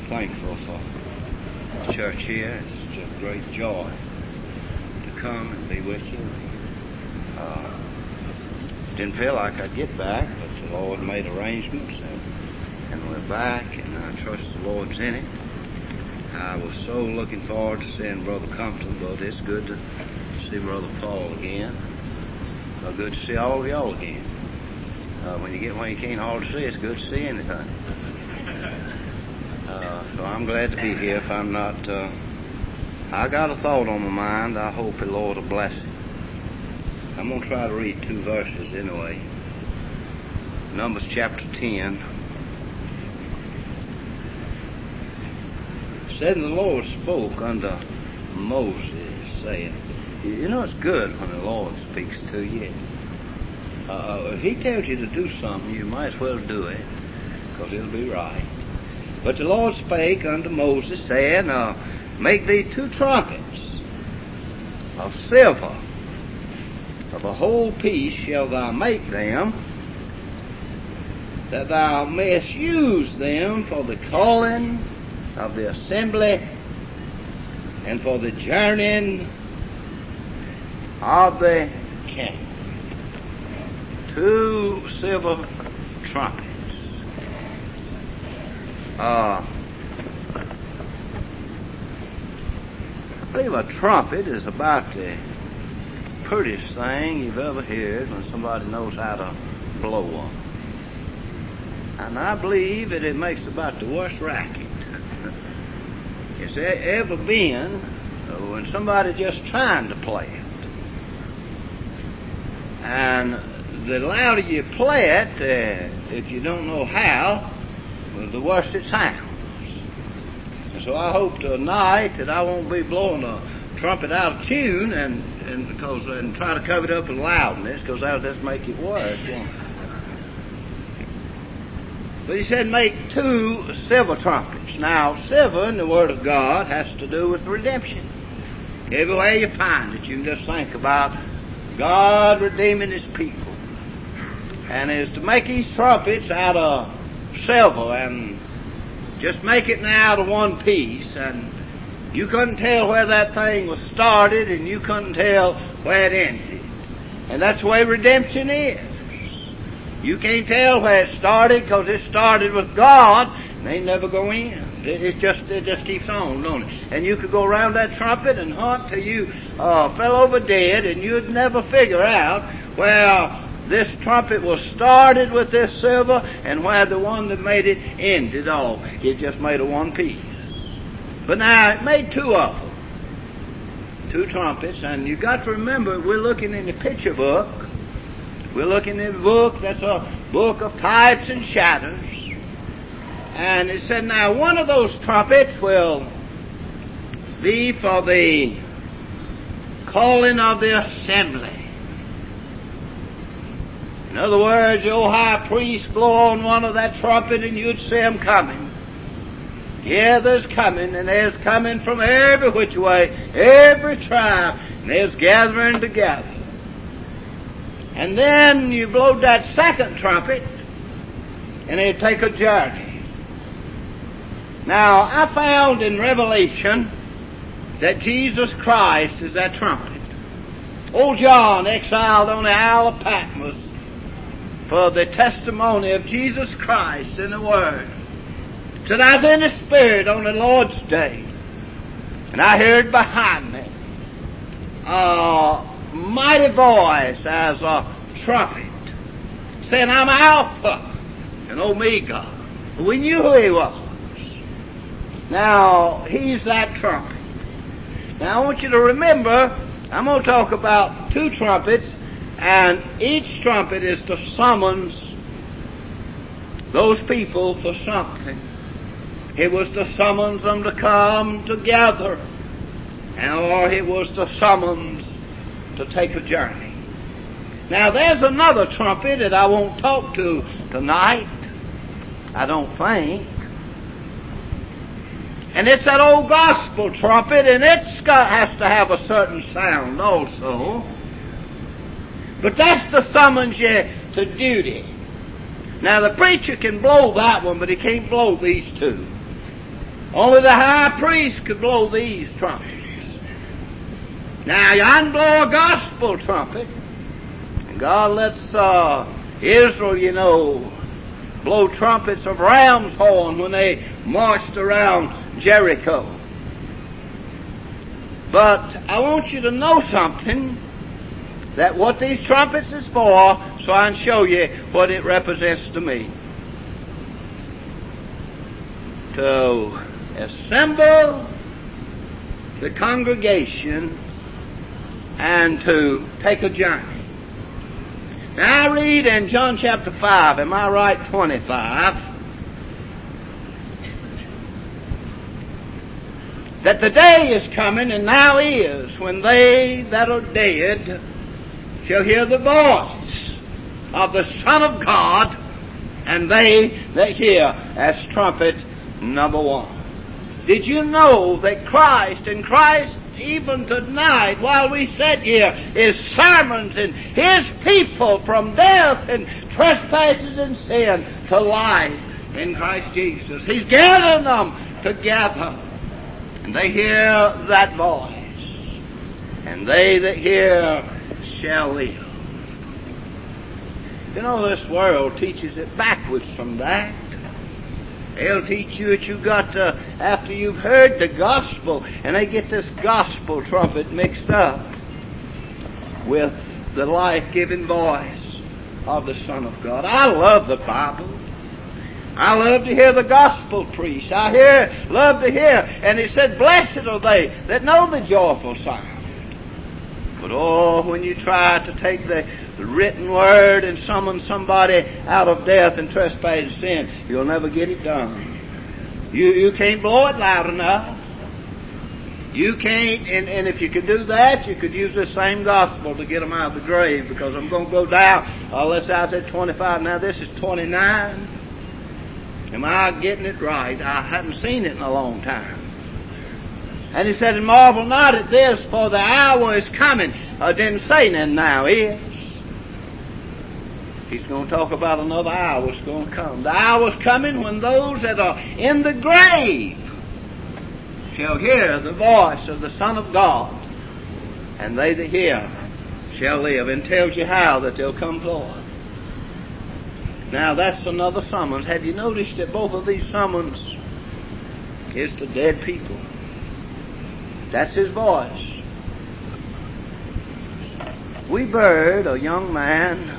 thankful for the church here. It's just a great joy to come and be with you. Didn't feel like I'd get back, but the Lord made arrangements, and we're back, and I trust the Lord's in it. I was so looking forward to seeing Brother Compton, but it's good to see Brother Paul again. Good to see all of y'all again. When you can't hardly see, it's good to see anything. So I'm glad to be here. If I'm not, I got a thought on my mind. I hope the Lord will bless it. I'm going to try to read 2 verses anyway. Numbers chapter 10. It said, "And the Lord spoke unto Moses, saying," you know it's good when the Lord speaks to you. If He tells you to do something, you might as well do it, because it'll be right. "But the Lord spake unto Moses, saying, Make thee 2 trumpets of silver. Of a whole piece shalt thou make them, that thou mayest use them for the calling of the assembly, and for the journeying of the camp." 2 silver trumpets. I believe a trumpet is about the prettiest thing you've ever heard when somebody knows how to blow one. And I believe that it makes about the worst racket it's ever been when somebody's just trying to play it. And the louder you play it, if you don't know how, the worse it sounds. And so I hope tonight that I won't be blowing a trumpet out of tune and try to cover it up with loudness, because that'll just make it worse. But he said, make 2 silver trumpets. Now, silver in the Word of God has to do with redemption. Everywhere you find it, you can just think about God redeeming His people. And is to make these trumpets out of silver, and just make it now out of one piece, and you couldn't tell where that thing was started, and you couldn't tell where it ended. And that's the way redemption is. You can't tell where it started, because it started with God, and they never go in. It just keeps on, don't it? And you could go around that trumpet and hunt till you fell over dead, and you'd never figure out where this trumpet was started with this silver, and where the one that made it ended all. It just made a one piece. But now, it made 2 of them. 2 trumpets, and you've got to remember, we're looking in the picture book. We're looking in the book that's a book of types and shadows. And it said, now, one of those trumpets will be for the calling of the assembly. In other words, the old high priest blow on one of that trumpet, and you'd see him coming. Yeah, there's coming, and there's coming from every which way, every tribe, and there's gathering together. And then you blow that 2nd trumpet, and they take a journey. Now, I found in Revelation that Jesus Christ is that trumpet. Old John, exiled on the Isle of Patmos for the testimony of Jesus Christ in the Word, said, I was in the Spirit on the Lord's day, and I heard behind me a mighty voice as a trumpet, saying, I'm Alpha and Omega. We knew who He was. Now, He's that trumpet. Now, I want you to remember, I'm going to talk about 2 trumpets, and each trumpet is to summons those people for something. It was to summons them to come together, or it was to summons to take a journey. Now, there's another trumpet that I won't talk to tonight, I don't think. And it's that old gospel trumpet, and has to have a certain sound also. But that's to summons you to duty. Now, the preacher can blow that one, but he can't blow these 2. Only the high priest could blow these trumpets. Now, you can blow a gospel trumpet. And God lets Israel, blow trumpets of ram's horn when they marched around Jericho. But I want you to know something, that what these trumpets is for, so I can show you what it represents to me. To assemble the congregation and to take a journey. Now I read in John chapter 5, am I right, 25, that the day is coming, and now is, when they that are dead shall hear the voice of the Son of God, and they that hear as trumpet number 1. Did you know that Christ even tonight, while we sit here, is sermons and His people from death and trespasses and sin to life in Christ Jesus? He's gathering them together, and they hear that voice, and they that hear shall live. You know, this world teaches it backwards from that. They'll teach you that you've got to, after you've heard the gospel, and they get this gospel trumpet mixed up with the life-giving voice of the Son of God. I love the Bible. I love to hear the gospel preached. Love to hear. And it said, blessed are they that know the joyful sound. But when you try to take the written word and summon somebody out of death and trespass and sin, you'll never get it done. You can't blow it loud enough. You can't, and if you could do that, you could use this same gospel to get them out of the grave, because I'm going to go down, unless I said 25, now this is 29. Am I getting it right? I haven't seen it in a long time. And he said, and marvel not at this, for the hour is coming. I didn't say then, now is. He's going to talk about another hour that's going to come. The hour is coming when those that are in the grave shall hear the voice of the Son of God, and they that hear shall live. And tells you how that they'll come forth. Now that's another summons. Have you noticed that both of these summons is to dead people? That's His voice. We buried a young man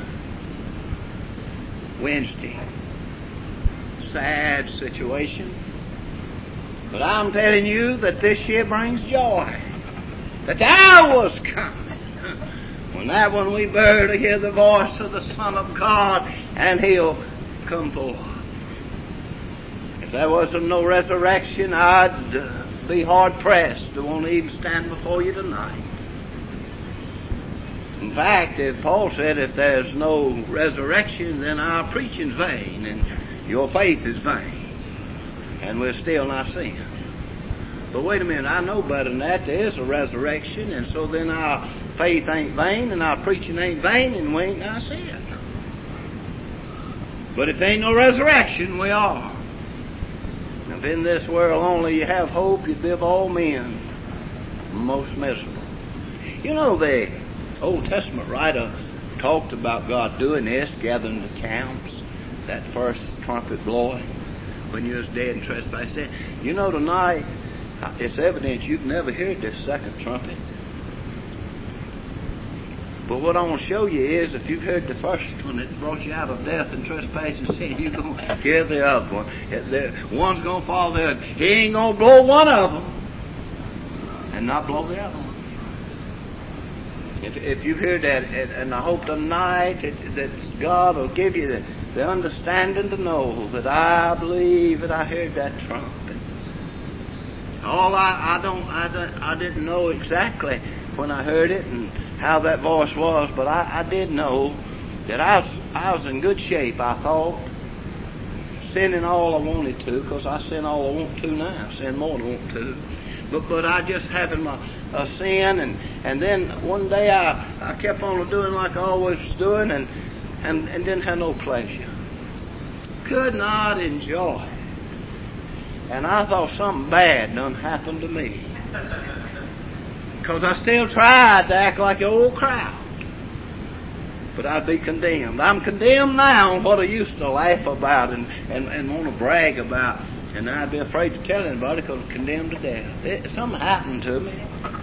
Wednesday. Sad situation. But I'm telling you that this year brings joy. That the hour's coming when we buried to hear the voice of the Son of God, and He'll come forth. If there wasn't no resurrection, I'd be hard-pressed to want to even stand before you tonight. In fact, if Paul said, if there's no resurrection, then our preaching's vain, and your faith is vain, and we're still not seeing. But wait a minute, I know better than that. There is a resurrection, and so then our faith ain't vain, and our preaching ain't vain, and we ain't not seeing. But if there ain't no resurrection, we are. If in this world only you have hope, you'd be of all men most miserable. You know, the Old Testament writer talked about God doing this, gathering the camps, that first trumpet blowing when you was dead and trespassed in. You know, tonight, it's evident you've never heard this second trumpet. But what I want to show you is, if you've heard the first one that brought you out of death and trespass and sin, you're going to hear the other one. One's going to follow the other. He ain't going to blow one of them and not blow the other one. If you've heard that, and I hope tonight that God will give you the understanding to know that I believe that I heard that trumpet. I didn't know exactly when I heard it and how that voice was, but I did know that I was in good shape, I thought, sinning all I wanted to, because I sin all I want to now, sin more than I want to. But I just having a sin, and then one day I kept on doing like I always was doing, and didn't have no pleasure. Could not enjoy. And I thought something bad done happened to me. Because I still tried to act like the old crowd. But I'd be condemned. I'm condemned now on what I used to laugh about and want to brag about. And I'd be afraid to tell anybody because I'm condemned to death. Something happened to me.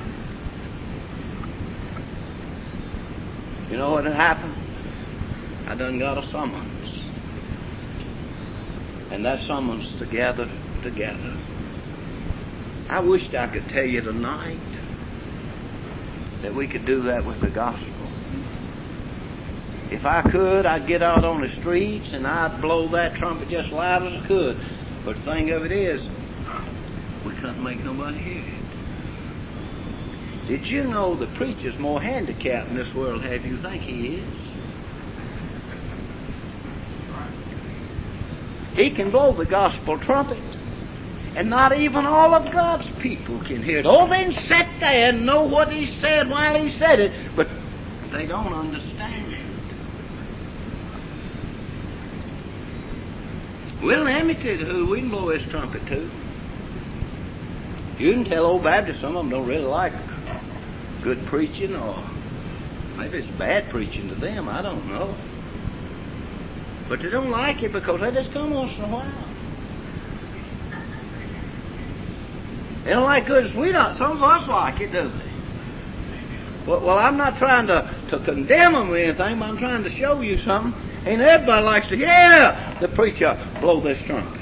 You know what had happened? I done got a summons. And that summons together. I wished I could tell you tonight that we could do that with the gospel. If I could, I'd get out on the streets and I'd blow that trumpet just loud as I could. But the thing of it is, we couldn't make nobody hear it. Did you know the preacher's more handicapped in this world than you think he is? He can blow the gospel trumpet, and not even all of God's people can hear it. Oh, then sit there and know what he said while he said it, but they don't understand it. We're limited who we can blow his trumpet to. You can tell old Baptists, some of them don't really like good preaching, or maybe it's bad preaching to them, I don't know. But they don't like it because they just come once in a while. They don't like good as we don't. Some of us like it, do they? Well, I'm not trying to condemn them or anything, but I'm trying to show you something. And everybody likes to hear the preacher blow this trumpet.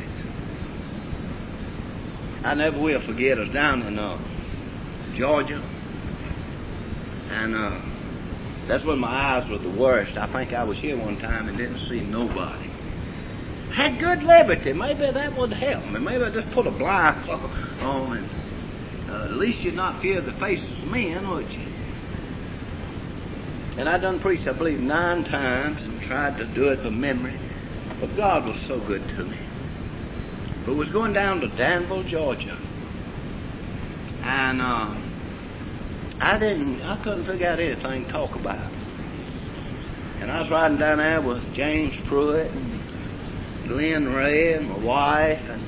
I never will forget, I was down in Georgia. And that's when my eyes were the worst. I think I was here one time and didn't see nobody. Had good liberty. Maybe that would help me. Maybe I'd just put a blindfold on and at least you'd not fear the faces of men, would you? And I done preached, I believe, 9 times and tried to do it by memory. But God was so good to me. But was going down to Danville, Georgia. And I couldn't figure out anything to talk about. And I was riding down there with James Pruitt and Glenn Ray and my wife and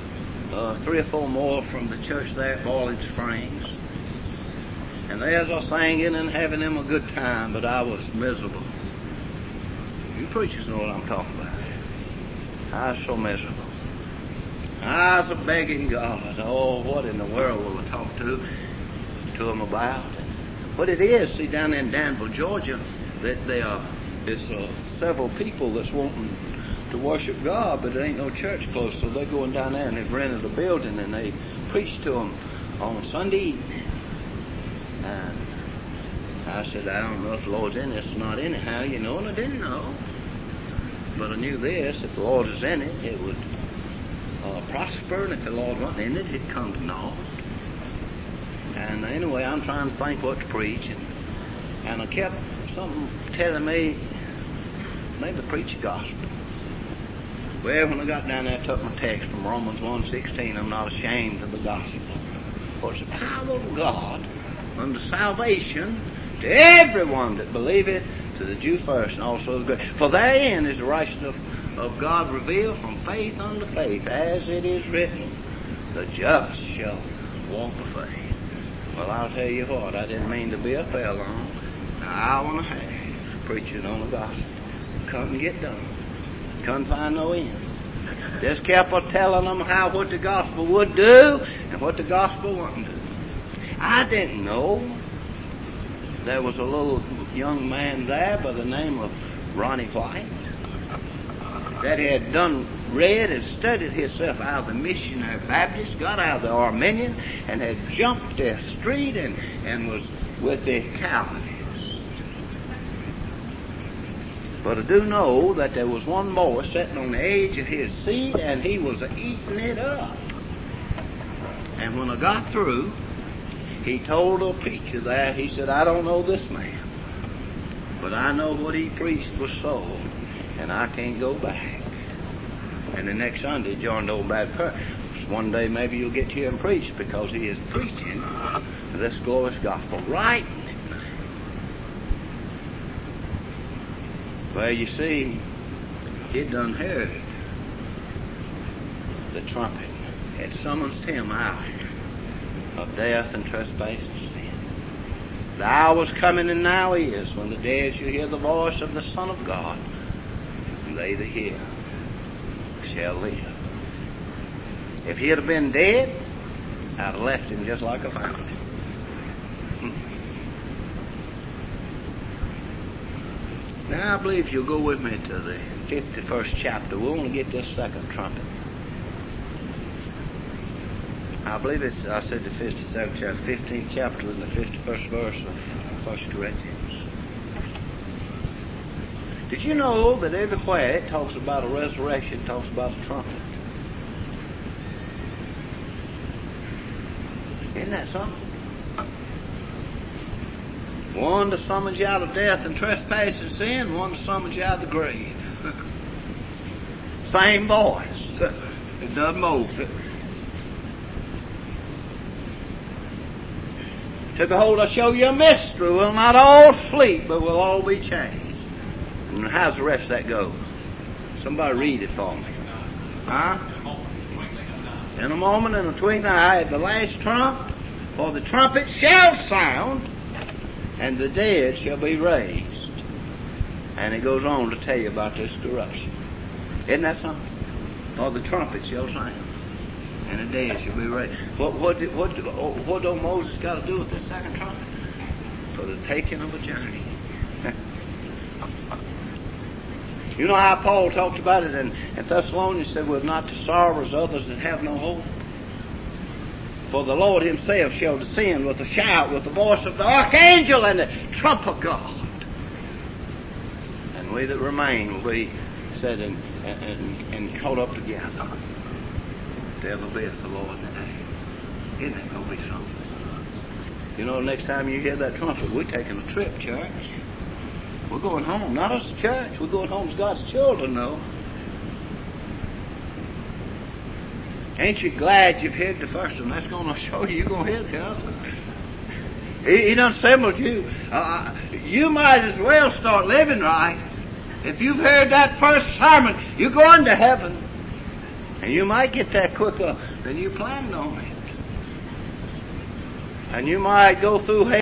3 or 4 more from the church there at Boiling Springs. And they was all singing and having them a good time, but I was miserable. You preachers know what I'm talking about. I was so miserable. I was begging God, oh, what in the world will I talk to them about? What it is, see, down in Danville, Georgia, that there's several people that's wanting to worship God, but there ain't no church close, so they're going down there and they've rented a building and they preach to them on Sunday evening. And I said, I don't know if the Lord's in this or not anyhow, you know, and I didn't know. But I knew this, if the Lord is in it, it would prosper, and if the Lord wasn't in it, it'd come to naught. And anyway, I'm trying to think what to preach, and I kept something telling me, maybe preach the gospel. Well, when I got down there, I took my text from Romans 1:16, I'm not ashamed of the gospel. For it's the power of God unto salvation to everyone that believeth, to the Jew first and also the Greek. For therein is the righteousness of God revealed from faith unto faith, as it is written, the just shall walk by faith. Well, I'll tell you what, I didn't mean to be up there long. An hour and a half preaching on the gospel. Couldn't get done. Couldn't find no end. Just kept on telling them what the gospel would do and what the gospel wouldn't do. I didn't know there was a little young man there by the name of Ronnie White that had read and studied himself out of the Missionary Baptist, got out of the Arminian, and had jumped the street and was with the Calvinists. But I do know that there was one boy sitting on the edge of his seat, and he was eating it up. And when I got through, he told a preacher there, he said, I don't know this man, but I know what he preached was so, and I can't go back. And the next Sunday, he joined Old Baptist Church. One day maybe you'll get here and preach, because he is preaching this glorious gospel right now. Well, you see, he done heard the trumpet It summons him out of death and trespass and sin. The hour's coming, and now is, when the dead shall hear the voice of the Son of God, and they that hear shall live. If he'd have been dead, I'd have left him just like I found him. Now, I believe you'll go with me to the 51st chapter. We'll only get this second trumpet. I believe I said the 57th chapter, 15th chapter in the 51st verse of 1 Corinthians. Did you know that everywhere it talks about a resurrection, it talks about a trumpet? Isn't that something? One to summons you out of death and trespass and sin, one to summons you out of the grave. Same voice. It doesn't move. To behold, I show you a mystery. We'll not all sleep, but we'll all be changed. And how's the rest of that go? Somebody read it for me. Huh? In a moment, in a twinkling eye, at the last trump, for the trumpet shall sound, and the dead shall be raised. And it goes on to tell you about this corruption. Isn't that something? For the trumpet shall sound, and the dead shall be raised. What do Moses got to do with this second trumpet? For the taking of a journey. You know how Paul talked about it in Thessalonians? He said, "We're not to sorrow as others that have no hope. For the Lord himself shall descend with a shout, with the voice of the archangel and the trump of God. And we that remain will be set and caught up together. Ever be with the Lord today." Isn't that going to be something? You know, next time you hear that trumpet, we're taking a trip, church. We're going home. Not as a church. We're going home as God's children, though. Ain't you glad you've heard the first one? That's going to show you you're going to hear the other. He done assembled you. You might as well start living right. If you've heard that first sermon, you're going to heaven. And you might get there quicker than you planned on it. And you might go through hell